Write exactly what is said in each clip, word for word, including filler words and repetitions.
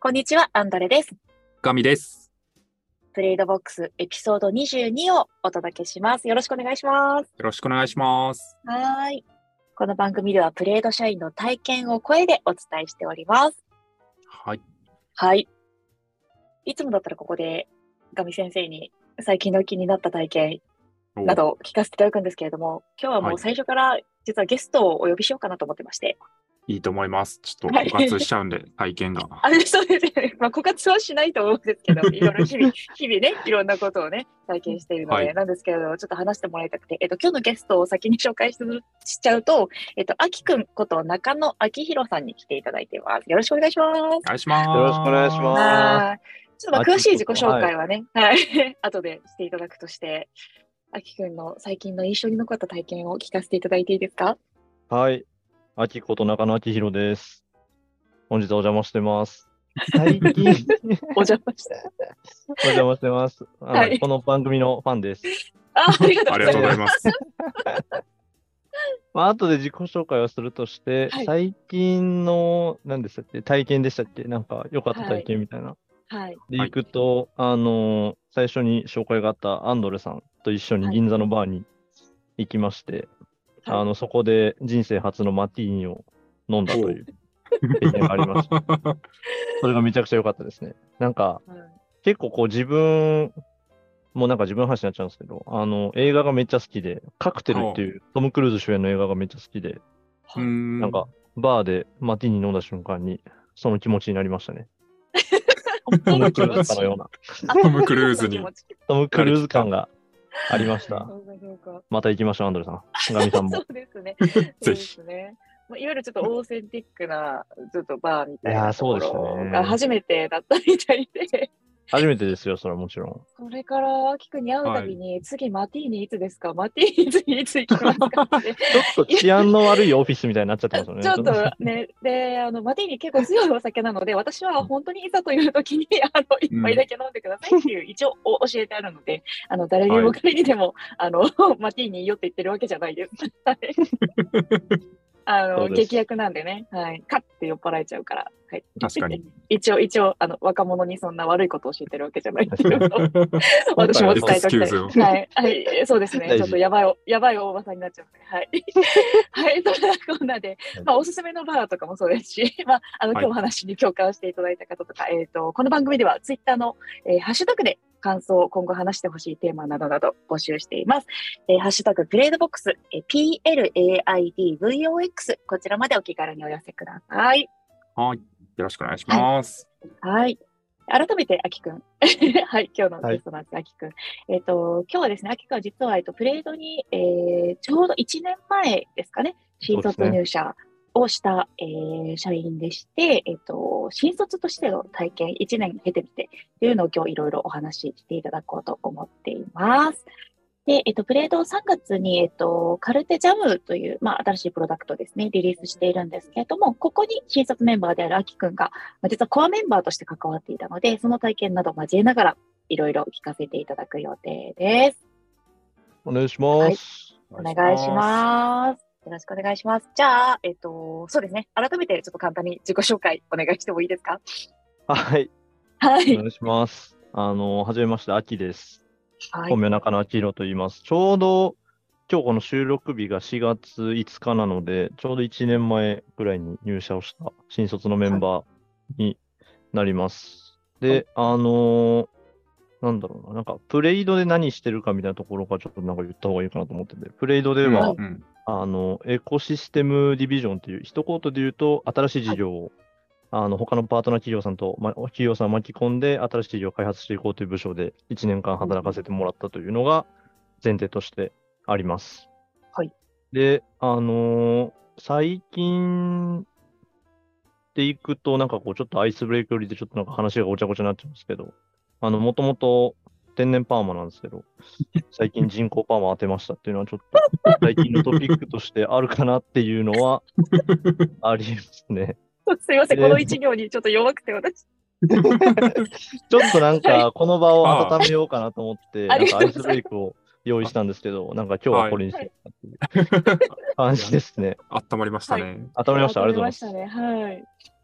こんにちは、アンドレです。 ガミです。 プレイドボックスエピソードにじゅうにをお届けします。よろしくお願いします。 よろしくお願いします。 はい。この番組ではプレイド社員の体験を声でお伝えしております。 はい。 はい。いつもだったらここでガミ先生に最近の気になった体験などを聞かせていただくんですけれども、今日はもう最初から実はゲストをお呼びしようかなと思ってまして。 いいと思います。ちょっと枯渇しちゃうんで、はい、体験が。 あれ、そうですよね。まあ、枯渇はしないと思うんですけど、いろいろ日々、日々ね、いろんなことをね、体験しているので、はい、なんですけれど、ちょっと話してもらいたくて、えっと、今日のゲストを先に紹介しちゃうと、えっと、あきくんこと中野あきひろさんに来ていただいています。よろしくお願いします。お願いします。 よろしくお願いします。 ちょっと詳しい自己紹介はね、はい、はい、後でしていただくとして、あきくんの最近の印象に残った体験を聞かせていただいていいですか？ はい。あきこと中野あきひろです。本日はお邪魔してます。最近お邪魔してお邪魔してます。あの、はい、この番組のファンです。 あ、ありがとうございます。 まあ後で自己紹介をするとして、はい、最近の何でしたっけ、体験でしたっけ、なんか良かった体験みたいな。 はい。 で行くと、あの最初に紹介があったアンドレさんと一緒に銀座のバーに行きまして、はい、あのそこで人生初のマティーニを飲んだという経験がありました。それがめちゃくちゃ良かったですね。なんか、はい、結構こう自分もうなんか自分の話になっちゃうんですけど、あの映画がめっちゃ好きで、カクテルっていうトム・クルーズ主演の映画がめっちゃ好きで、 はい、 なんかバーでマティーニ飲んだ瞬間にその気持ちになりましたね。トム・クルーズかのような。 トム・クルーズに。 トム・クルーズ感がありました。また行きましょう、アンドレさん。ガミさんも。 そうですね。ぜひ。いわゆるちょっとオーセンティックな、ちょっとバーみたいなところが初めてだったみたいで。 初めてですよ、それはもちろん。 それから、あきくんに会うたびに、はい、次マティーニいつですかマティーニ次いつ行きますかって。 ちょっと治安の悪いオフィスみたいになっちゃってますよね。 ちょっとね、で、あの、マティーニ結構強いお酒なので、私は本当にいざという時に、あの、一杯だけ飲んでくださいっていう、うん、一応教えてあるので、あの、誰にも彼にでも、はい、あの、マティーニよって言ってるわけじゃないです。あの、劇薬なんでね、はい。カッて酔っ払えちゃうから。はい。 確かに。 一応、一応、あの、若者にそんな悪いことを教えてるわけじゃないっていうのを、私も伝えときたい。はい。はい。そうですね。ちょっとやばい、やばい大場さんになっちゃうので、はい。はい。そんなこんなで、まあ、おすすめのバーとかもそうですし、まあ、あの、今日お話に共感していただいた方とか、はい、えっと、この番組では、ツイッターの、えー、ハッシュタグで、感想、今後話してほしいテーマなどなど募集しています。えー、ハッシュタグプレイドボックス、えー、ピーエルエーアイディーブイオーエックス、こちらまでお気軽にお寄せください。 はい。よろしくお願いします。 はい。はい、改めて、あきくん。はい。今日のゲストなんです、あきくん。えっ、ー、と、今日はですね、あきくんは実は、えっと、プレイドに、えー、ちょうどいちねんまえですかね、新卒入社をした、ねえー、社員でして、えっ、ー、と、新卒としての体験、いちねん経てみて、というのを今日いろいろお話ししていただこうと思っています。で、えっと、プレイドさんがつに、えっと、カルテジャムという、まあ、新しいプロダクトですね、リリースしているんですけれども、ここに新卒メンバーであるあきくんが、まあ、実はコアメンバーとして関わっていたので、その体験などを交えながら、いろいろ聞かせていただく予定です。 お願いします。 はい、お願いします。よろしくお願いします。じゃあ、えっと、そうですね。改めてちょっと簡単に自己紹介お願いしてもいいですか？ はい。 はい。 お願いします。あの、はじめまして、あきです。はい、本名中野あきひろと言います。ちょうど、今日この収録日がしがついつかなので、ちょうどいちねんまえぐらいに入社をした新卒のメンバーになります。はい、で、あのー、なんだろうな、なんか、プレイドで何してるかみたいなところからちょっとなんか言った方がいいかなと思ってて、プレイドでは、うん、あの、エコシステムディビジョンという、一言で言うと、新しい事業を、はい、あの、他のパートナー企業さんと、ま、企業さんを巻き込んで、新しい事業を開発していこうという部署で、いちねんかん働かせてもらったというのが前提としてあります。 はい。 で、あのー、最近でいくと、なんかこう、ちょっとアイスブレイク寄りで、ちょっとなんか話がごちゃごちゃになっちゃうんですけど、あの、もともと天然パーマなんですけど、最近人工パーマ当てましたっていうのは、ちょっと最近のトピックとしてあるかなっていうのは、ありますね。 すいません、この一行にちょっと弱くて私。 ちょっとなんか、この場を温めようかなと思って、なんかアイスブレイクを用意したんですけど、なんか今日はこれにしようかっていう感じですね。 温まりましたね。 温まりました、ありがとうございます。 温まりましたね、はい。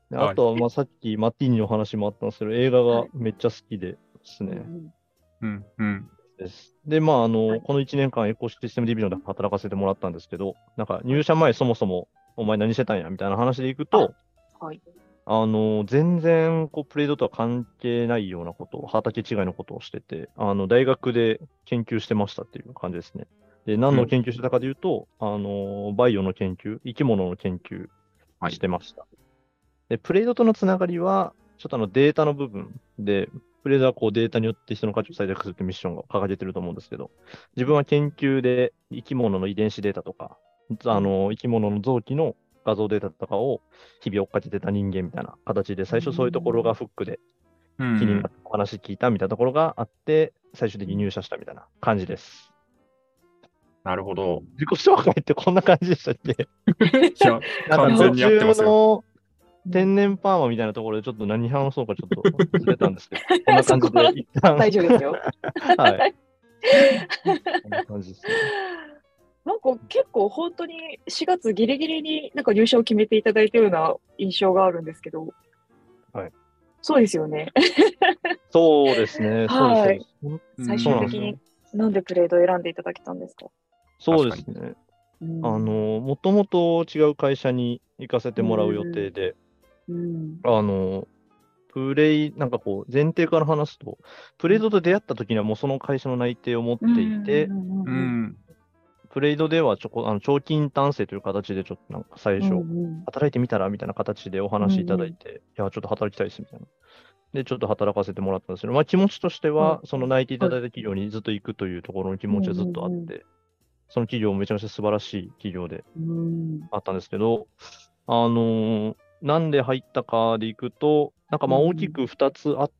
あとは、まあ、さっきマッティーニの話もあったんですけど、映画がめっちゃ好きでですね。 うん、うん。 です。で、まあ、あの、 はいこのいちねんかんエコシステムディビジョンで働かせてもらったんですけど、なんか入社前そもそもお前何してたんやみたいな話でいくと、 はい。 あの、全然こうプレードとは関係ないようなことを、畑違いのことをしてて、あの、大学で研究してましたっていう感じですね。で、何の研究してたかというと、あの、バイオの研究、生き物の研究はいしてました。で、プレードとのつながりは、ちょっとあのデータの部分で、プレードはこうデータによって人の価値を最大化するってミッションが掲げてると思うんですけど、自分は研究で生き物の遺伝子データとか、あの生き物の臓器の画像データとかを日々追っかけてた人間みたいな形で、最初そういうところがフックでうん気になってお話聞いたみたいなところがあって、最終的に入社したみたいな感じです。 なるほど。 自己紹介ってこんな感じでしたっけ？ いや、 なんか完全にやってますよ。 途中の天然パーマみたいなところでちょっと何話そうかちょっと忘れたんですけど、こんな感じで一旦。 大丈夫ですよ。 はい。こんな感じですね。 なんか結構本当にしがつギリギリになんか入社を決めていただいたような印象があるんですけど。 はい。 そうですよね。 そうですね。そうです。 はい。 そうです最そうなんですよ。 終的になんでプレードを選んでいただけたんですか？ そうですね。 うんあの、もともと違う会社に行かせてもらう予定で、 うんあの、プレイ、なんかこう、前提から話すと、プレイドと出会った時にはもうその会社の内定を持っていて、 うんうん。 プレイドではちょこあの長期インターン生という形でちょっとなんか最初、 うん働いてみたらみたいな形でお話いただいて、いや、ちょっと働きたいですみたいな。で、ちょっと働かせてもらったんですけど、まあ気持ちとしては、 はいその内定いただいた企業にずっと行くというところの気持ちはずっとあっうんうんて、その企業もめちゃめちゃ素晴らしい企業でうんあったんですけど、あのーなんで入ったかでいくと、なんかまあ大きくふたつあって、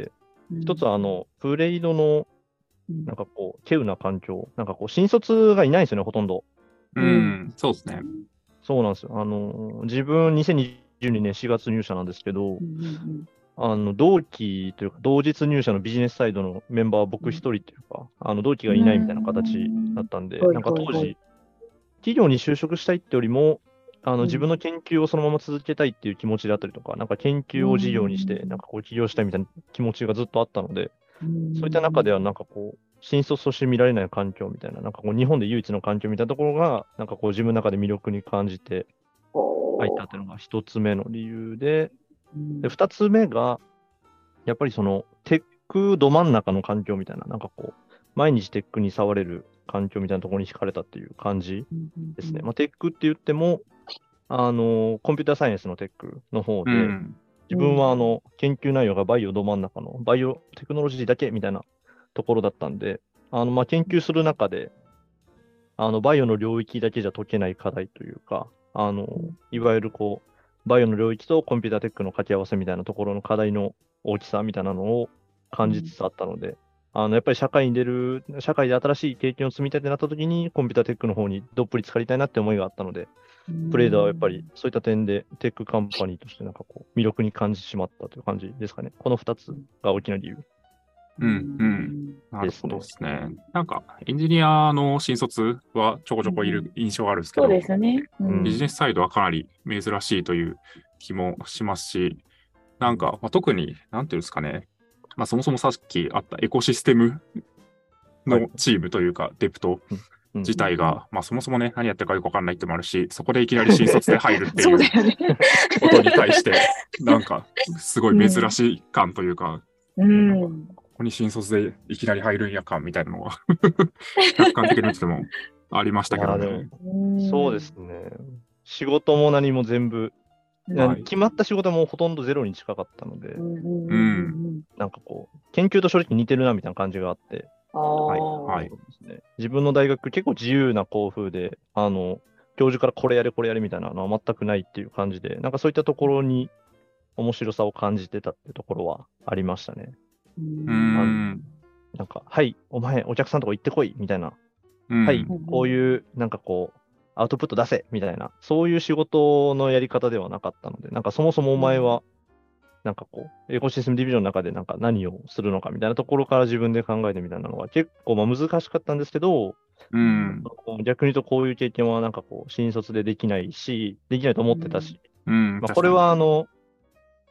一つはあの、プレイドのうんなんかこう、稀有な環境、なんかこう、新卒がいないんですよね、ほとんど。 ううんん。そうですね。 そうなんですよ。あの、自分、にせんにじゅうにねんしがつ入社なんですけど、 うんあの、同期というか、同日入社のビジネスサイドのメンバーは僕一人というか、あの、同期がいないみたいな形だったんで、 はいなんか当はいはい時、企業に就職したいってよりも、あの、 うん自分の研究をそのまま続けたいっていう気持ちだったりとか、なんか研究を事業にして、なんかこう起業したいみたいな気持ちがずっとあったので、そういった中では、なんかこう、新卒として見られない環境みたいな、なんかこう、日本で唯一の環境みたいなところが、なんかこう、自分の中で魅力に感じて入ったっていうのが一つ目の理由で、で、二つ目が、やっぱりその、テックど真ん中の環境みたいな、なんかこう、毎日テックに触れる環境みたいなところに惹かれたっていう感じですね。まあ、テックって言っても、あの、コンピューターサイエンスのテックの方うで、 ん。 自分はあの、研究内容がバイオど真ん中の、バイオテクノロジーだけみたいなところだったんで、あの、まあ、研究する中で、あの、バイオの領域だけじゃ解けない課題というか、あの、いわゆるこう、バイオの領域とコンピューターテックの掛け合わせみたいなところの課題の大きさみたいなのを感じつつあったので、あの、やっぱり社会に出る、社会で新しい経験を積みたいってなった時に、コンピューターテックの方にどっぷり浸かりたいなって思いがあったので、プレーダーはやっぱりそういった点でテックカンパニーとしてなんかこう魅力に感じてしまったという感じですかね。このふたつが大きな理由。 うん。うん。なるほどですね。なんか、エンジニアの新卒はちょこちょこいる印象があるんですけど、 そうですね。 うんビジネスサイドはかなり珍しいという気もしますし、なんか、まあ、特に、なんていうんですかね、まあ、そもそもさっきあったエコシステムのチームというか、デプトうん自体が、まあ、そもそもね、何やってるかよくわかんないってもあるし、そこでいきなり新卒で入るっていうそうだよね。 ことに対して、なんか、すごい珍しい感というか、 うん。 ここに新卒でいきなり入るんや感みたいなのが、客観的に見ててもありましたけどいやね。 でそうですね。仕事も何も全部、 はい決まった仕事もほとんどゼロに近かったので、 うん。 なんかこう、研究と正直似てるなみたいな感じがあって、 あはい。 あ。 はい。 そうですね。自分の大学結構自由な校風で、あの、教授からこれやれこれやれみたいなのは全くないっていう感じで、なんかそういったところに面白さを感じてたってところはありましたね。 うーうんん。 なんか、はい、お前お客さんとこ行ってこいみたいな、 うんはい、こういうなんかこう、アウトプット出せみたいな、そういう仕事のやり方ではなかったので、なんかそもそもお前は、なんかこう、エコシステムディビジョンの中でなんか何をするのかみたいなところから自分で考えてみたいなのは結構まあ難しかったんですけど、 うん。 逆に言うとこういう経験はなんかこう、新卒でできないし、できないと思ってたし、 うん。 まあ、これはあの、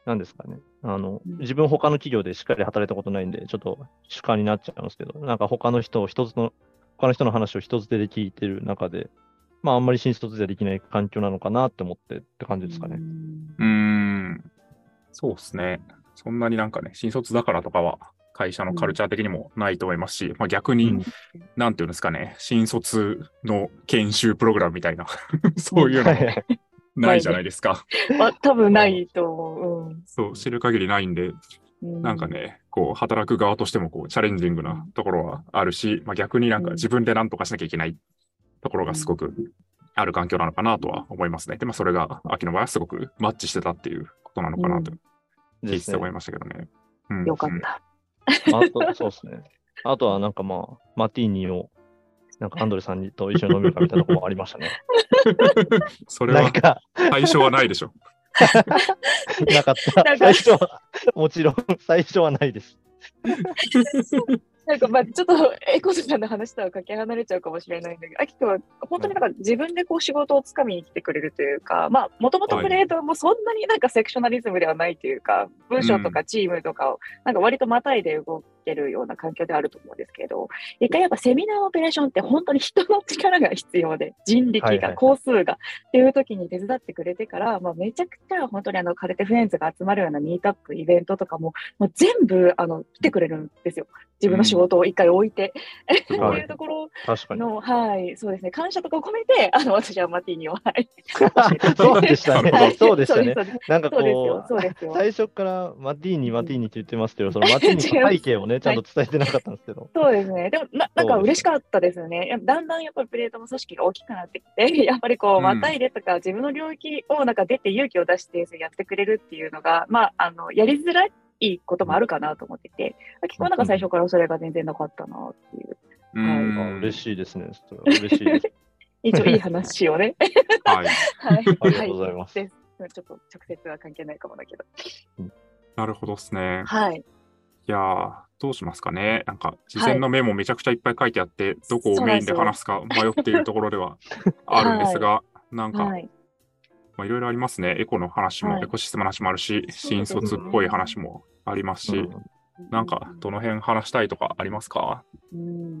なんですかね。あの、 うん自分他の企業でしっかり働いたことないんで、ちょっと主観になっちゃうんですけど、なんか他の人を一つの、他の人の話を一つ手で聞いてる中で、まああんまり新卒ではできない環境なのかなって思ってって感じですかね。 うーん、そうですね。そんなになんかね、新卒だからとかは会社のカルチャー的にもないと思いますし、まあ、逆に、 うんなんていうんですかね、新卒の研修プログラムみたいな、そういうのもないじゃないですか。 まあ、多分ないと思う。うん、 そう、知る限りないんで、なんかね、こう、働く側としてもこうチャレンジングなところはあるし、まあ、逆になんか自分で何とかしなきゃいけないところがすごくある環境なのかなとは思いますね。で、まあ、それが秋の場合はすごくマッチしてたっていうことなのかなと、聞いて思いましたけどね。うん、 よかった。 あと、そうですね。あとはなんかまあ、マティーニを、なんかアンドレさんと一緒に飲めるかみたいなところもありましたね。 それは対象はないでしょ。 なかった。最初は、もちろん、最初はないです。 なんかまあちょっとエコとかの話とはかけ離れちゃうかもしれないんだけど、アキ君は本当になんか自分でこう仕事をつかみに来てくれるというか、まあもともとプレートもそんなになんかセクショナリズムではないというか、部署とかチームとかをなんか割とまたいで動けるような環境であると思うんですけど、一回やっぱセミナーオペレーションって本当に人の力が必要で、人力が、工数がっていう時に手伝ってくれてから、まあめちゃくちゃ本当にあのカルテフレンズが集まるようなミートアップ、イベントとかも、もう全部あの来てくれるんですよ。自分の仕事を一回置いて、うん、っていうところの、はい、そうですね、感謝とかを込めて、あの、私はマティーニを、はい。 そうでしたね。はい、そうでしたね。なんかこう、そうですよ最初からマティーニ、マティーニって言ってますけど、そのマティーニの背景をね、ちゃんと伝えてなかったんですけど。 そうですね。でもな、なんか嬉しかったですよね。だんだんやっぱりプレートの組織が大きくなってきて、やっぱりこう、またいでとか、自分の領域をなんか出て勇気を出してやってくれるっていうのが、まあ、あの、やりづらい。いいこともあるかなと思ってて、結構なんか最初からそれが全然なかったなっていう。 うん、 はい、 嬉しいですね。それは嬉しいです。 一応いい話をね。 はい。 はい。 ありがとうございます。 はい、ちょっと直接は関係ないかもだけど。 なるほどですね。 はい。 いやー、どうしますかね。なんか、事前のメモめちゃくちゃいっぱい書いてあって、はい、どこをメインで話すか迷っているところではあるんですが、はい、なんか、はいまあ、いろいろありますね。エコの話も、はい、エコシステムの話もあるし、新卒っぽい話もありますし、うん、なんか、どの辺話したいとかありますか？ うん、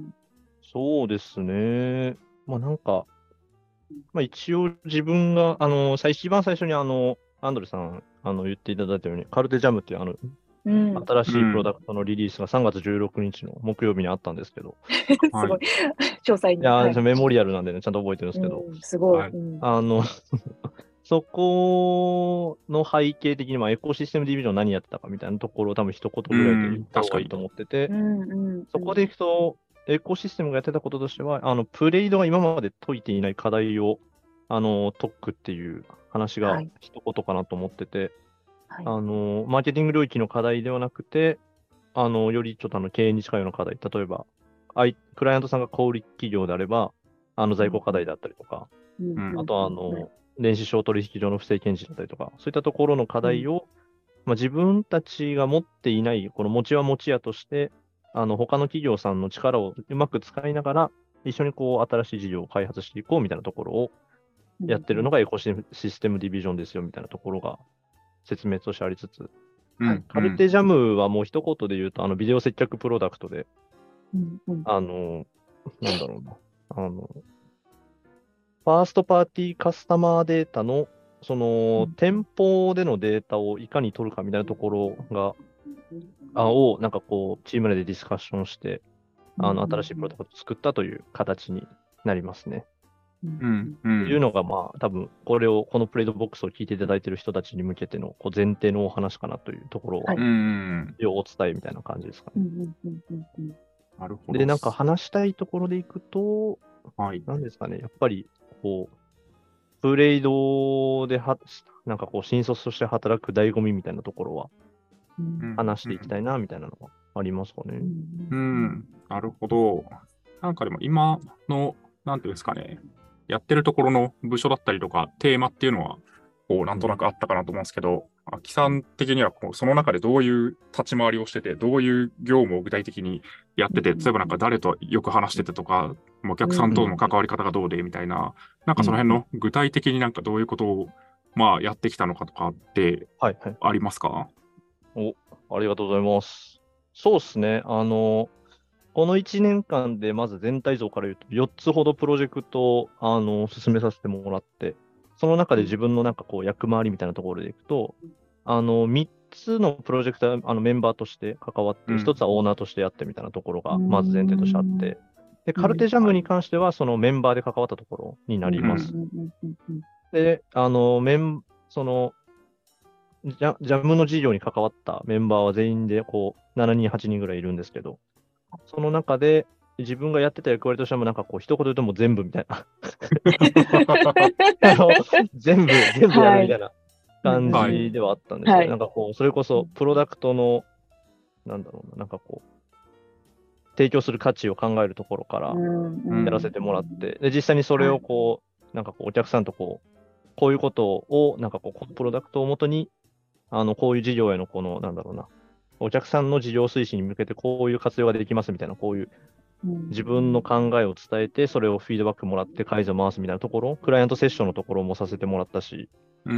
そうですね。まあなんか、まあ一応自分が、あの、最一番最初にあの、アンドレさん、あの、言っていただいたように、カルテジャムっていうあの、うん、新しいプロダクトのリリースがさんがつじゅうろくにちの木曜日にあったんですけど。 すごい。詳細に。 いや、はい、メモリアルなんでね、ちゃんと覚えてるんですけど。 うん、すごい。はい、 あの、そこの背景的に、まあ、エコシステムディビジョン何やってたかみたいなところを多分一言ぐらいで言った方がいいと思ってて、そこでいくと、エコシステムがやってたこととしては、あの、プレイドが今まで解いていない課題を、あの、解くっていう話が一言かなと思ってて、はい、あの、マーケティング領域の課題ではなくて、あの、よりちょっとあの、経営に近いような課題、例えば、クライアントさんが小売企業であれば、あの、在庫課題だったりとか、うん、あとは、あの、うん電子商取引上の不正検知だったりとか、そういったところの課題を、うんまあ、自分たちが持っていない、この持ちは持ち屋として、あの他の企業さんの力をうまく使いながら、一緒にこう新しい事業を開発していこうみたいなところをやってるのがエコシステムディビジョンですよみたいなところが説明としてありつつ、うん、カルテジャムはもう一言で言うと、あのビデオ接客プロダクトで、うんうん、あの、なんだろうな、あの、ファーストパーティーカスタマーデータの、その、うん、店舗でのデータをいかに取るかみたいなところが、あを、なんかこう、チーム内でディスカッションして、あの、新しいプロダクトを作ったという形になりますね。 うんうん、というのが、まあ、多分これを、このプレイドボックスを聞いていただいている人たちに向けてのこう前提のお話かなというところを、はい、お伝えみたいな感じですかね。 なるほど。 で、なんか話したいところでいくと、 はい、 なんですかね、やっぱり、こう、プレイドでは、なんかこう、新卒として働く醍醐味みたいなところは、話していきたいな、みたいなのがありますかね。 うん、うん、なるほど。なんかでも今の、なんていうんですかね、やってるところの部署だったりとか、テーマっていうのは、こう、なんとなくあったかなと思うんですけど、アキさん的にはこう、その中でどういう立ち回りをしてて、どういう業務を具体的にやってて、例えばなんか誰とよく話しててとか、お客さんとの関わり方がどうでみたいな、なんかその辺の具体的になんかどういうことをまあ、やってきたのかとかってはいはい。 ありますか？ お、ありがとうございます。そうですね。あの、このいちねんかんでまず全体像から言うとよっつほどプロジェクトをあの進めさせてもらって、その中で自分のなんかこう役回りみたいなところでいくと、あのみっつのプロジェクトあのメンバーとして関わって、 うんひとつはオーナーとしてやってみたいなところがまず前提としてあって、で、カルテジャムに関してはそのメンバーで関わったところになります。で、あの、メン、その、ジャジャムの事業に関わったメンバーは全員でこうしちにん、はちにんぐらいいるんですけど、その中で自分がやってた役割としてもなんかこう一言で言うともう全部みたいなあの全部、全部やるみたいな感じではあったんですよ、 はい。 なんかこう、それこそプロダクトの、なんだろうな、なんかこう、提供する価値を考えるところからやらせてもらって、で実際にそれをこう、なんかこうお客さんとこう、こういうことを、なんかこう、このプロダクトをもとに、あの、こういう事業へのこの、なんだろうな、お客さんの事業推進に向けてこういう活用ができますみたいな、こういう自分の考えを伝えて、それをフィードバックもらって改善を回すみたいなところ、クライアントセッションのところもさせてもらったし、 うん。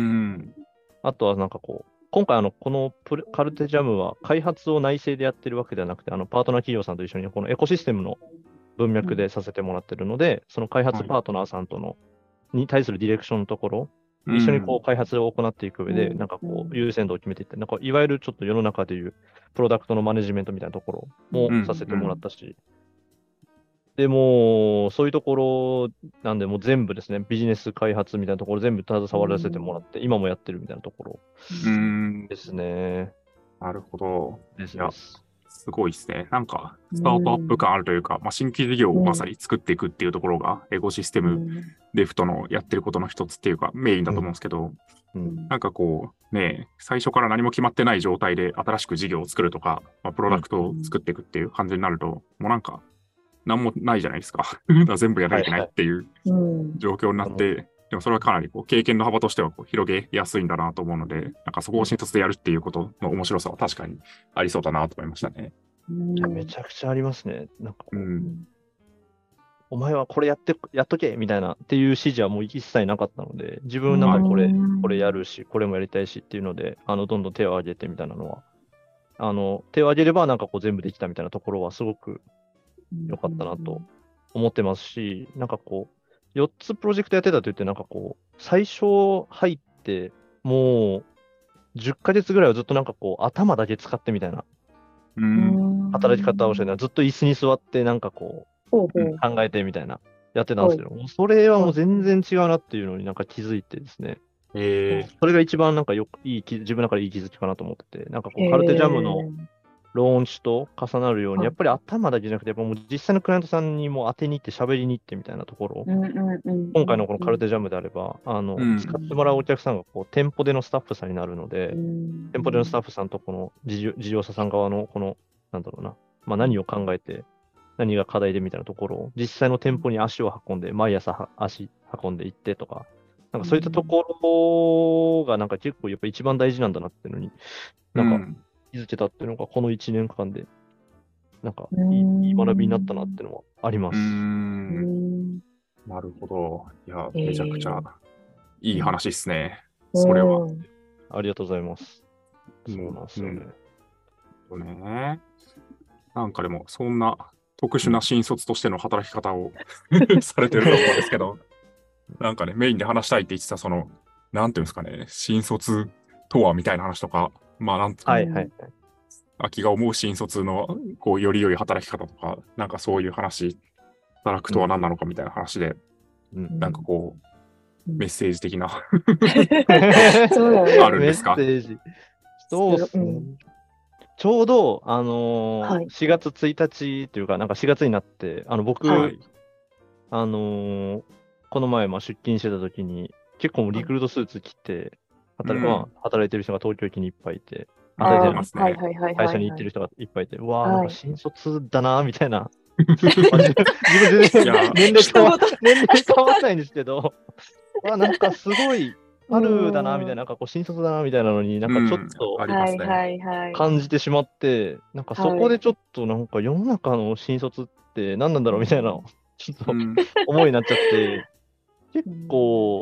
あとはなんかこう、今回あの、このプレカルテジャムは開発を内製でやってるわけではなくて、あの、パートナー企業さんと一緒にこのエコシステムの文脈でさせてもらってるので、その開発パートナーさんとの、に対するディレクションのところ、一緒にこう開発を行っていく上で、なんかこう優先度を決めていって、なんかいわゆるちょっと世の中でいうプロダクトのマネジメントみたいなところもさせてもらったし、でも、そういうところなんで、もう全部ですね、ビジネス開発みたいなところ全部携わらせてもらって、今もやってるみたいなところですね。 なるほど。 ですです。 すごいですね。なんか、スタートアップ感あるというか、まあ、新規事業をまさに作っていくっていうところが、エコシステムデフトのやってることの一つっていうか、メインだと思うんですけど、うんうん、なんかこう、ね、最初から何も決まってない状態で新しく事業を作るとか、まあ、プロダクトを作っていくっていう感じになると、うん、もうなんか、なんもないじゃないですか。全部やらなきゃいけないっていう状況になって、はいはい、でもそれはかなりこう経験の幅としてはこう広げやすいんだなと思うので、なんかそこを新卒でやるっていうことの面白さは確かにありそうだなと思いましたね。 いやめちゃくちゃありますね。なんかこう、うん、お前はこれやって、やっとけみたいなっていう指示はもう一切なかったので、自分なんかこれ、これやるし、これもやりたいしっていうので、あの、どんどん手を挙げてみたいなのは、あの、手を挙げればなんかこう全部できたみたいなところはすごく良かったなと思ってますし、なんかこう、よっつプロジェクトやってたと言って、なんかこう、最初入って、もうじゅっかげつぐらいはずっとなんかこう、頭だけ使ってみたいな、うん、働き方をしてるずっと椅子に座って、なんかこう、うん、考えてみたいな、やってたんですけど、それはもう全然違うなっていうのになんか気づいてですね。 えー、 それが一番なんかよくいい、自分の中でいい気づきかなと思ってて、なんかこう、カルテジャムのローンチと重なるように、やっぱり頭だけじゃなくて、やっぱもう実際のクライアントさんにも当てに行って喋りに行ってみたいなところ、今回のこのカルテジャムであれば、あの、うん、使ってもらうお客さんがこう店舗でのスタッフさんになるので、うん、店舗でのスタッフさんとこの事業事業者さん側のこの、なんだろうな、まあ、何を考えて、何が課題でみたいなところを、実際の店舗に足を運んで、毎朝足運んで行ってとか、なんかそういったところがなんか結構やっぱ一番大事なんだなっていうのに、なんか、うん気づけたっていうのがこのいちねんかんでなんかいい、いい学びになったなっていうのはあります。うーんなるほど。いや、めちゃくちゃいい話ですね。えー、それは。 ありがとうございます。そうなんですよね。 うん、ね。なんかでも、そんな特殊な新卒としての働き方をされてると思うんですけど、なんかね、メインで話したいって言ってた、その、なんていうんですかね、新卒とはみたいな話とか、まあ、なんとか、 はいはいはい。 秋が思う新卒のこうより良い働き方とか、なんかそういう話、働くとは何なのかみたいな話で、うん、なんかこう、メッセージ的なそうだね、 あるんですか？ メッセージ。そうですね。うん、ちょうど、あのーはい、しがつついたちというか、なんかしがつになって、あの僕、はい、あのー、この前まあ出勤してた時に、結構リクルートスーツ着て、働, うんまあ、働いてる人が東京駅にいっぱいいて、働いてますね。会社に行ってる人がいっぱいいて、うわー、なんか新卒だな、みたいな。自分全然年齢変わ年齢変わらないんですけど、わなんかすごい春だな、みたいな、なんかこう新卒だな、みたいなのに、なんかちょっと感じてしまって、なんかそこでちょっとなんか世の中の新卒って何なんだろうみたいな、ちょっと思いになっちゃって、結構、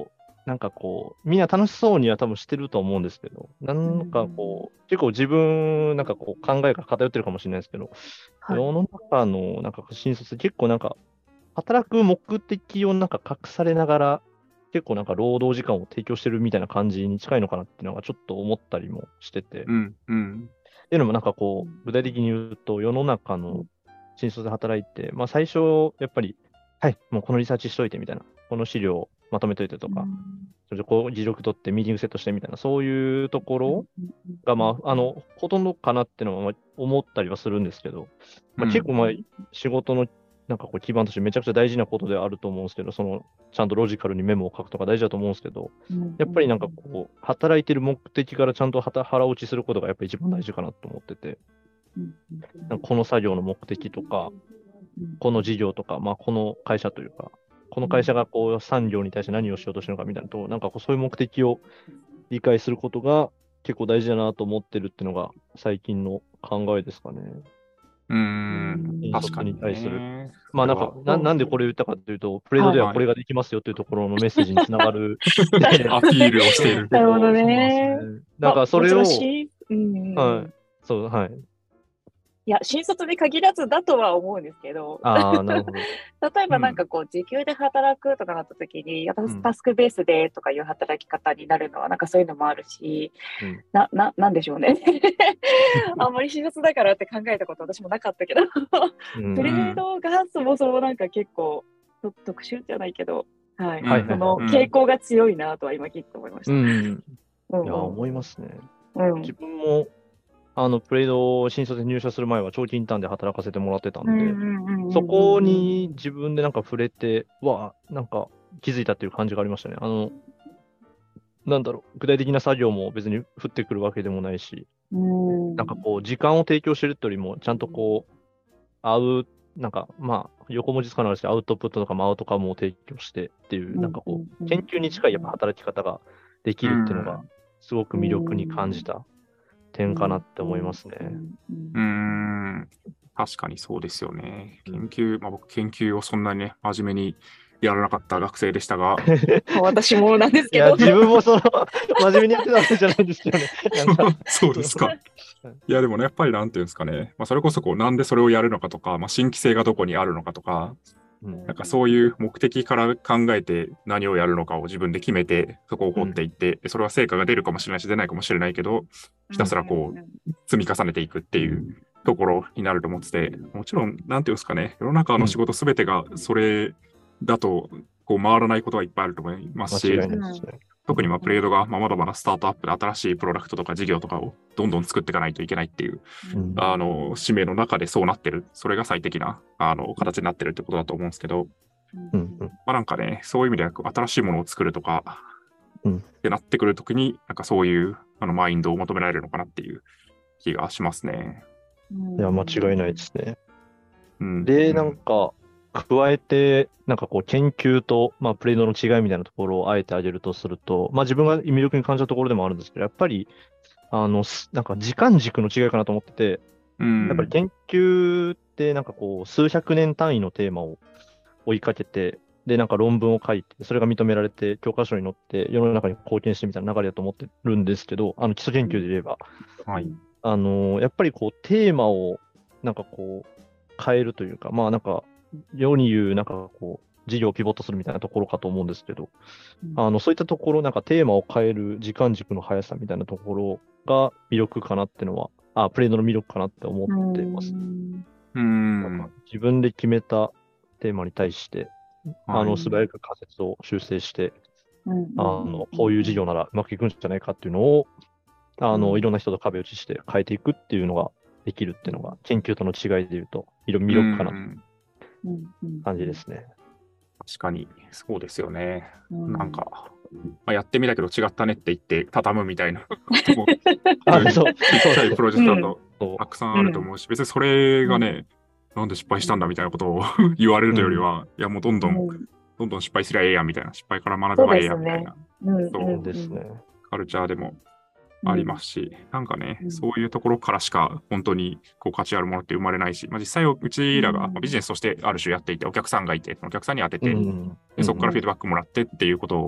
なんかこう、みんな楽しそうには多分してると思うんですけど、なんかこう、結構自分、なんかこう考えが偏ってるかもしれないですけど、 はい、 世の中のなんか新卒結構なんか、働く目的をなんか隠されながら、結構なんか労働時間を提供してるみたいな感じに近いのかなっていうのがちょっと思ったりもしてて。 うん、うん。 っていうのもなんかこう、具体的に言うと、世の中の新卒で働いて、まあ最初、やっぱり、はい、もうこのリサーチしといてみたいな、この資料をまとめといてとか、それでこう記録取ってミーティングセットしてみたいな、そういうところが、まあ、あの、ほとんどかなっていうのは思ったりはするんですけど、まあ、結構、まあ、仕事のなんかこう基盤としてめちゃくちゃ大事なことではあると思うんですけど、その、ちゃんとロジカルにメモを書くとか大事だと思うんですけど、やっぱりなんかこう、働いてる目的からちゃんと腹落ちすることがやっぱり一番大事かなと思ってて、なんかこの作業の目的とか、この事業とか、まあ、この会社というか、この会社がこう産業に対して何をしようとしてるのかみたいなと、なんかこうそういう目的を理解することが結構大事だなと思ってるっていうのが最近の考えですかね。 うーん、確かに、 に対する。 ね。 まあなんかな、なんでこれ言ったかというと、プレードではこれができますよというところのメッセージにつながる。 アピールをしている。 なるほどね。 なんかそれを、はい、 そう、 はい。 いや、新卒に限らずだとは思うんですけど、 あなるほど例えばなんかこう、時給で働くとかなった時に、うん、タスクベースでとかいう働き方になるのは、なんかそういうのもあるし、うん、な、な、なんでしょうね。あんまり新卒だからって考えたこと私もなかったけど、うん、プレードがそもそもなんか結構特殊じゃないけど、はい、はい、その傾向が強いなとは今聞いて思いました。うん、 うん、いや、思いますね。うん、自分もあの、プレイド新卒で入社する前は長期インターンで働かせてもらってたんで、そこに自分でなんか触れて、わあ、なんか気づいたっていう感じがありましたね。あの、なんだろう、具体的な作業も別に降ってくるわけでもないし、なんかこう、時間を提供してるってよりも、ちゃんとこう、アウ、なんかまあ、横文字つかないですけど、アウトプットとかもアウトカムを提供してっていう、なんかこう、研究に近いやっぱ働き方ができるっていうのが、すごく魅力に感じた点かなって思いますね。 うーん、確かにそうですよね。研究、まあ僕研究をそんなにね、真面目にやらなかった学生でしたが。 私もなんですけど。 いや、自分もその、真面目にやってたわけじゃないんですけどね。 そうですか。いや、でもね、やっぱりなんていうんですかね。まあ、それこそこう、なんでそれをやるのかとか、まあ、新規性がどこにあるのかとか、なんかそういう目的から考えて何をやるのかを自分で決めて、そこを掘っていって、うん、それは成果が出るかもしれないし、出ないかもしれないけど、ひたすらこう、積み重ねていくっていうところになると思ってて、もちろん、なんていうんですかね、世の中の仕事すべてがそれだと、こう、回らないことはいっぱいあると思いますし、特にまあプレードがまあまだまだスタートアップで新しいプロダクトとか事業とかをどんどん作っていかないといけないっていう、うん、あの使命の中でそうなってる、それが最適なあの形になってるってことだと思うんですけど、うん、まあなんかね、そういう意味では新しいものを作るとか、うん、ってなってくるときに、なんかそういうあのマインドを求められるのかなっていう気がしますね。 いや、間違いないですね。うん、で、なんか、加えて、なんかこう研究と、まあ、プレードの違いみたいなところをあえて挙げるとすると、まあ自分が魅力に感じたところでもあるんですけど、やっぱり、あの、なんか時間軸の違いかなと思ってて、うん、やっぱり研究ってなんかこう、数百年単位のテーマを追いかけて、で、なんか論文を書いて、それが認められて、教科書に載って世の中に貢献してみたいな流れだと思ってるんですけど、あの基礎研究で言えば、はい。あの、やっぱりこう、テーマをなんかこう、変えるというか、まあなんか、世に言う、なんかこう、事業をピボットするみたいなところかと思うんですけど、うん、あの、そういったところ、なんかテーマを変える時間軸の速さみたいなところが魅力かなっていうのは、あ、プレードの魅力かなって思ってます。うん。なんか自分で決めたテーマに対して、はい、あの、素早く仮説を修正して、うん、あの、こういう事業ならうまくいくんじゃないかっていうのを、あの、いろんな人と壁打ちして変えていくっていうのができるっていうのが、研究との違いでいうと、いろいろ魅力かな。うん感じですね。 確かに、そうですよね。うん、なんか、まあ、やってみたけど違ったねって言って畳むみたいなことも、そう、ちっちゃいプロジェクトだとたくさんあると思うし、うん、別にそれがね、うん、なんで失敗したんだみたいなことを言われるというよりは、うん、いやもうどんどん、うん、どんどん失敗すりゃええやんみたいな、失敗から学べばええやんみたいな、 そうですね。 カルチャーでもありますし、うん、なんかね、うん、そういうところからしか本当にこう価値あるものって生まれないし、まあ、実際うちらがビジネスとしてある種やっていて、お客さんがいて、お客さんに当てて、うん、でそこからフィードバックもらってっていうことを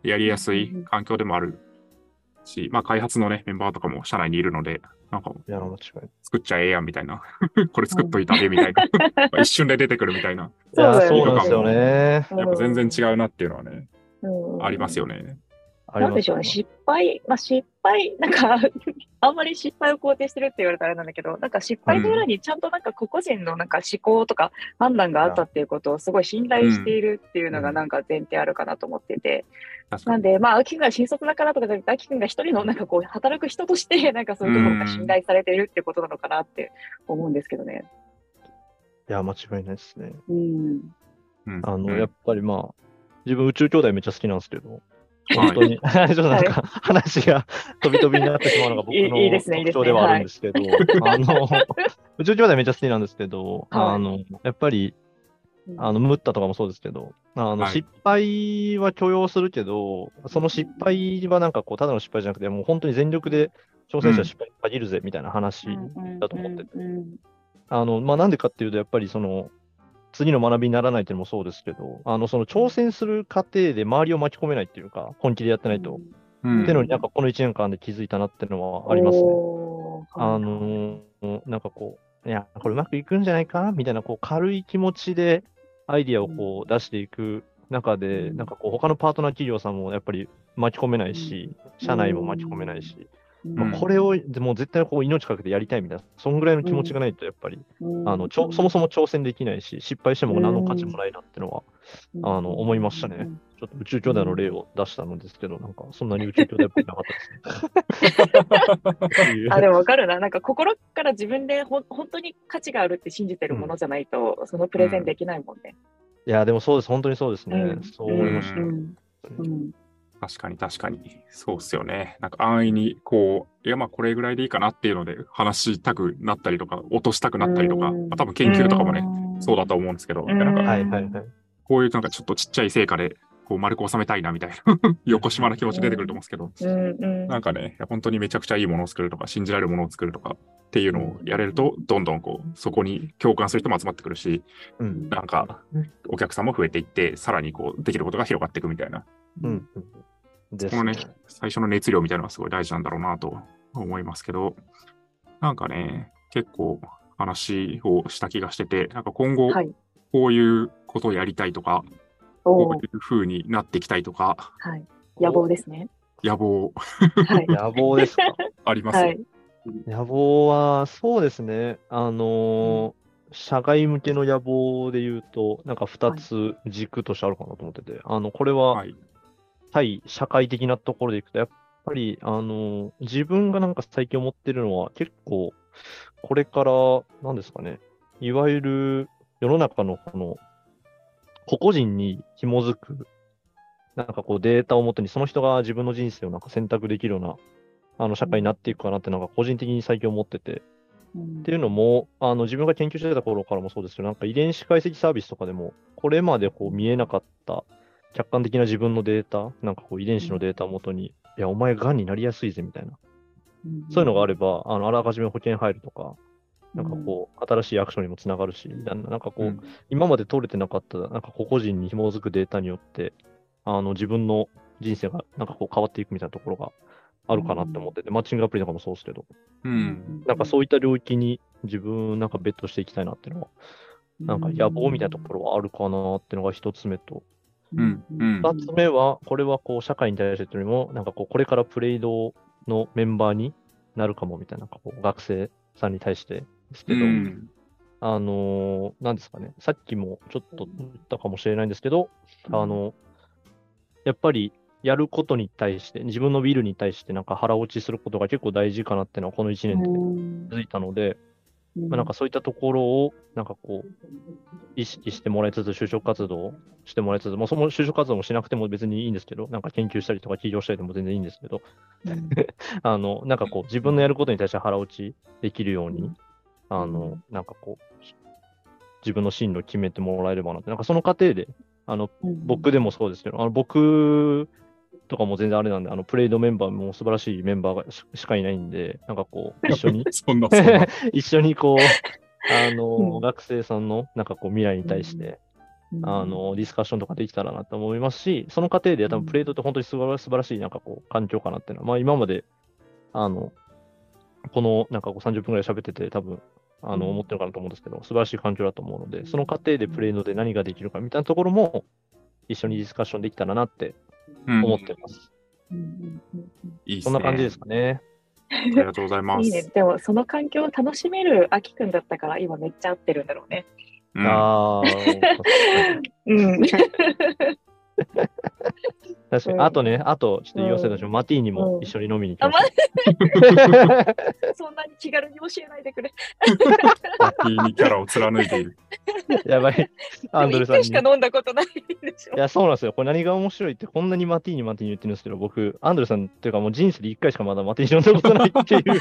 やりやすい環境でもあるし、まあ開発のね、メンバーとかも社内にいるので、なんかいや、間違いない。 作っちゃええやんみたいな。これ作っといたでみたいな。一瞬で出てくるみたいな。 いや、 そうだよねそうなんですよね。 やっぱ全然違うなっていうのはね、 うんありますよね。 ありますなんでしょうね、失敗、まあ失敗、なんかあんまり失敗を肯定してるって言われたらあれなんだけど、なんか失敗の裏にちゃんとなんか個々人のなんか思考とか判断があったっていうことをすごい信頼しているっていうのがなんか前提あるかなと思ってて、 確かに。 なんで、まあ、秋くんが新卒だからとかじゃなくて、秋くんが一人のなんかこう働く人として、なんかそういうところが信頼されているってことなのかなって思うんですけどね。 いや、間違いないですね。 うん。 うんあの、 うんやっぱりまあ、自分宇宙兄弟めっちゃ好きなんですけど、 はい本当に、ちょっとなんか話が飛び飛びになってしまうのが僕いいいいですねいいですねの特徴ではあるんですけど、あの、宇宙兄弟めっちゃ好きなんですけど、 はいあの、やっぱり、あの、ムッタとかもそうですけど、あの、 はい失敗は許容するけど、その失敗はなんかこう、ただの失敗じゃなくて、もう本当に全力で挑戦者失敗に限るぜ、みたいな話だと思ってて。あの、まあ、なんでかっていうと、やっぱりその、次の学びにならないっていうのもそうですけど、あの、その挑戦する過程で周りを巻き込めないっていうか、本気でやってないと。 うんっていうのになんかこのいちねんかんで気づいたなっていうのはありますね。 おーあのーなんかこう、いや、これうまくいくんじゃないかなみたいな、こう、軽い気持ちでアイディアをこう出していく中で、 うんなんかこう、他のパートナー企業さんもやっぱり巻き込めないし、社内も巻き込めないし、まあ、これをでも絶対こう命かけてやりたいみたいな、そんぐらいの気持ちがないと、やっぱり、あのちょそもそも挑戦できないし、失敗しても何の価値もないなっていうのは、あの思いましたね。ちょっと宇宙兄弟の例を出したのですけど、なんかそんなに宇宙兄弟っぽくなかったですね。 あ、でもわかるな。なんか心から自分でほ本当に価値があるって信じてるものじゃないと、うん、そのプレゼンできないもんね。 いや、でもそうです。本当にそうですね。うん、そう思いました。 うんうん確かに確かに。そうっすよね。なんか安易にこう、いやまあこれぐらいでいいかなっていうので話したくなったりとか、落としたくなったりとか、まあ、多分研究とかもね、そうだと思うんですけど、なんか、 はいはいはい。 こういうなんかちょっとちっちゃい成果でこう丸く収めたいなみたいな横島な気持ち出てくると思うんですけど、なんかね、本当にめちゃくちゃいいものを作るとか、信じられるものを作るとかっていうのをやれると、どんどんこう、そこに共感する人も集まってくるし、うん、なんかお客さんも増えていって、さらにこう、できることが広がっていくみたいな。 うんこのね、最初の熱量みたいなのがすごい大事なんだろうなと思いますけど、なんかね、結構話をした気がしてて、なんか今後、こういうことをやりたいとか、はい、こういう風になっていきたいとか、 はい、野望ですね。 野望。 はい、野望ですか。 あります、はい、 野望は、そうですね、あのーうん社外向けの野望で言うと、なんかふたつ軸としてあるかなと思ってて、はい、あの、これは、はい対社会的なところでいくと、やっぱり、あの、自分がなんか最近思ってるのは、結構、これから、なんですかね、いわゆる世の中のこの、個々人に紐づく、なんかこうデータをもとに、その人が自分の人生をなんか選択できるような、あの、社会になっていくかなって、なんか個人的に最近思ってて、うん、っていうのも、あの、自分が研究してた頃からもそうですけど、なんか遺伝子解析サービスとかでも、これまでこう見えなかった、客観的な自分のデータ、なんかこう遺伝子のデータをもとに、うん、いや、お前がんになりやすいぜみたいな、うん、そういうのがあれば、あのあらかじめ保険入るとか、なんかこう、新しいアクションにもつながるし、みたいな、なんかこう、うん、今まで取れてなかった、なんか個々人に紐づくデータによって、あの自分の人生がなんかこう変わっていくみたいなところがあるかなって思ってて、うん、マッチングアプリとかもそうですけど、うん、なんかそういった領域に自分なんかベットしていきたいなっていうのは、なんか野望みたいなところはあるかなっていうのが一つ目と、 うんうん、 二つ目は、これはこう社会に対してというよりも、なんかこうこれからプレイドのメンバーになるかもみたいな、こう学生さんに対してですけど、うん、あのー、なんですかね、さっきもちょっと言ったかもしれないんですけど、うん、あの、やっぱりやることに対して、自分のウィルに対してなんか腹落ちすることが結構大事かなっていうのはこのいちねんで気づいたので、うんまあ、なんかそういったところを、なんかこう、意識してもらいつつ、就職活動をしてもらいつつ、もうその就職活動もしなくても別にいいんですけど、なんか研究したりとか起業したりでも全然いいんですけど、うん、あの、なんかこう、自分のやることに対して腹落ちできるように、あの、なんかこう、自分の進路を決めてもらえればなって、なんかその過程で、あの、うん、僕でもそうですけど、あの僕とかも全然あれなんで、あの、プレイドメンバーも素晴らしいメンバーが し, しかいないんで、なんかこう、一緒に、 そんなそんな一緒にこう、あの、うん、学生さんの、なんかこう、未来に対して、 あの、ディスカッションとかできたらなと思いますし、その過程で多分プレートって本当に素晴ら素晴らしいなんかこう環境かなっていうのは、まあ今まで、あの、このなんかこうさんじゅっぷんぐらい喋ってて多分、あの、思ってるかなと思うんですけど、素晴らしい環境だと思うので、その過程でプレートで何ができるかみたいなところも一緒にディスカッションできたらなって思ってます。 うんうんうんうん、 いいっすね。 そんな感じですかね。 ありがとうございます。 いいね。でも、その環境を楽しめるあきくんだったから、今めっちゃ合ってるんだろうね。 うん、 ああ、 うん。 確かに。あとね、あと、ちょっと言わせたでしょ、マティーニも一緒に飲みに行きましょう。そんなに気軽に教えないでくれ。 マティーニキャラを貫いている。 やばい。アンドレさんに。 しか飲んだことないでしょ。 いや、そうなんですよ。これ何が面白いって、こんなにマティーニ、マティーニ言ってるんですけど、僕、アンドレさんっていうかもう人生でいっかいしかまだマティーニ飲んだことないっていう。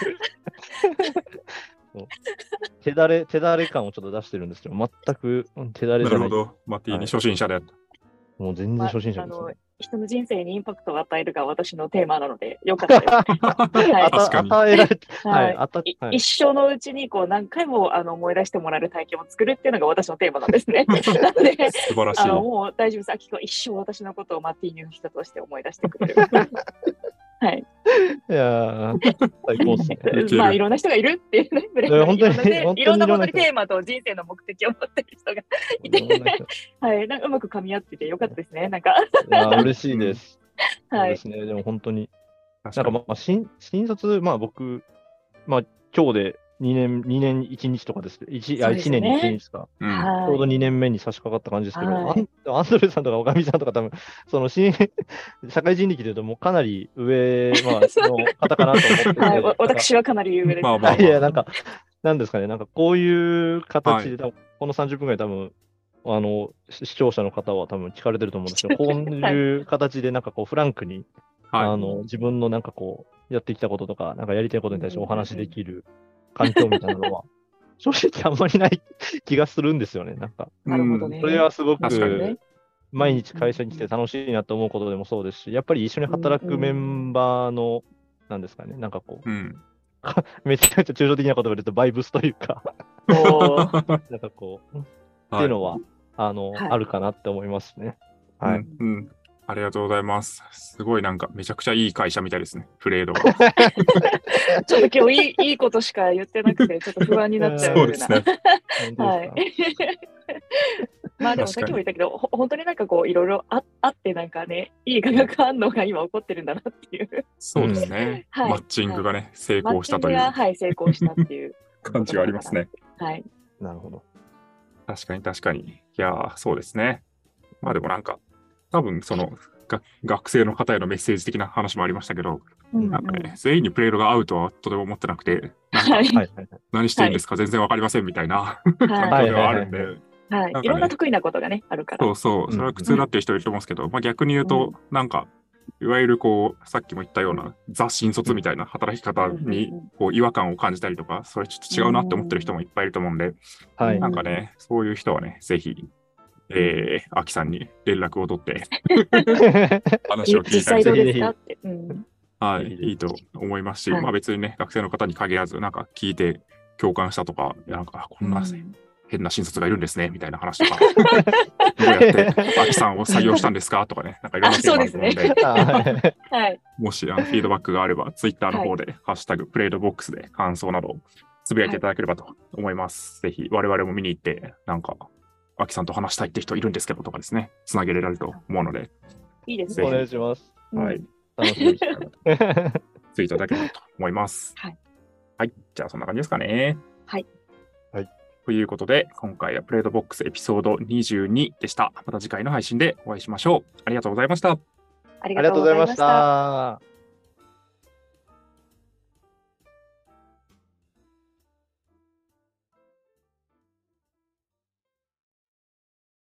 手だれ、手だれ感をちょっと出してるんですけど、全く手だれじゃない。 なるほど。マティーニ初心者であった。 もう全然初心者です、ね、 まあ、あの人の人生にインパクトを与えるが私のテーマなので、よかったです。はい、 確かに。 与えられて、 はいはい、一生のうちにこう何回もあの思い出してもらえる体験を作るっていうのが私のテーマなんですね。なので、 素晴らしい。 あのもう大丈夫です。アキコは一生私のことをマティーニの人として思い出してくれる。はい。 いやー、最高ですね。 まあ、いろんな人がいるっていうね、ブレ本当にいろんなことにテーマと人生の目的を持ってる人がいて、はい、なんかうまく噛み合っててよかったですね、なんか。 いや嬉しいです。 うん、はい。 そうですね、でも本当に。なんかまあ、新新卒、まあ僕、まあ今日でにねん、にねんいちにちとかです。いち、ね、いちねんにいちにちか、うん。ちょうどにねんめに差し掛かった感じですけど、はい、アン、アンドレさんとかおかみさんとか多分、その新、社会人力でいうともうかなり上、まあ、の方かなと思ってて。はい、 私はかなり上です。 まあまあ、まあ、いや、なんか、なんですかね、なんかこういう形で、はい、このさんじゅっぷんぐらい多分、あの、視聴者の方は多分聞かれてると思うんですけど、こういう形でなんかこうフランクに、はい、あの、自分のなんかこう、やってきたこととか、なんかやりたいことに対してお話できる環境みたいなのは、正直あんまりない気がするんですよね、なんか。 なるほどね。 それはすごく、毎日会社に来て楽しいなと思うことでもそうですし、やっぱり一緒に働くメンバーの、なんですかね、なんかこう、うん、めちゃめちゃ抽象的なことを言うと、バイブスというか、なんかこう、っていうのは、あの、はい、あるかなって思いますね。はい、 うんうん。ありがとうございます。すごいなんかめちゃくちゃいい会社みたいですね、プレードが。 ちょっと今日いいいいことしか言ってなくて、ちょっと不安になっちゃうような。そうですね。はい。まあでもさっきも言ったけど、ほ本当になんかこういろいろああってなんかね、いい化学反応が今起こってるんだなっていう。 そうですね。はい、マッチングがね、はい、成功したという。 はい、成功したっていう感じがありますね。 はい。 なるほど。 確かに確かに。いや、そうですね。まあでもなんか、多分そのが学生の方へのメッセージ的な話もありましたけど、うんうん、なんかね、全員にプレードが合うとはとても思ってなくて、なんか、はい、何していいんですか、はい、全然わかりませんみたいな環境ではあるんで、 はいはいね、いろんな得意なことがね、あるから。 そうそう、それは苦痛だっていう人いると思うんですけど、うん、まあ逆に言うと、うん、なんか、いわゆるこう、さっきも言ったような、ザ新卒みたいな働き方にこう違和感を感じたりとか、それちょっと違うなって思ってる人もいっぱいいると思うんで、うん、なんかね、そういう人はね、ぜひ、えー、アキさんに連絡を取って話を聞いたりして、うん、 はい、いいと思いますし、はい、まあ別にね、学生の方に限らず、なんか聞いて共感したとか、なんかこんな変な新卒がいるんですね、みたいな話とか、どうやってアキさんを採用したんですかとかね、なんかいろんなテーマあると思うんで、 はい、 もしあのフィードバックがあれば、ツイッターの方で、はい、ハッシュタグプレードボックスで感想などつぶやいていただければと思います。はい、ぜひ我々も見に行って、なんか、アキさんと話したいって人いるんですけどとかですね、つなげられると思うので、 いいですね。 お願いします。 はい。 楽しみにしてツイートいただければと思います。 はい。 はい。じゃあそんな感じですかね。 はい。 はい。 ということで、今回はプレードボックスエピソードにじゅうにでした。また次回の配信でお会いしましょう。ありがとうございました。 ありがとうございました。